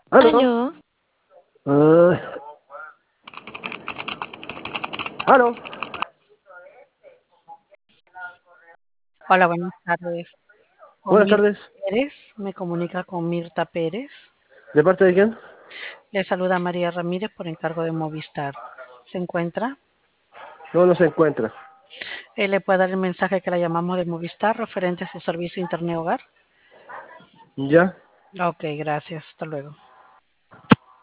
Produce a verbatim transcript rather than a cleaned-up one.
¿Aló? Aló, Ah, ¿aló? hola, buenas tardes. Con Buenas Mirta tardes. Pérez, me comunica con Mirta Pérez. ¿De parte de quién? Le saluda María Ramírez por encargo de Movistar. ¿Se encuentra? No, no se encuentra. Él le puede dar el mensaje que la llamamos de Movistar referente a su servicio Internet Hogar. ¿Ya? Ok, gracias. Hasta luego.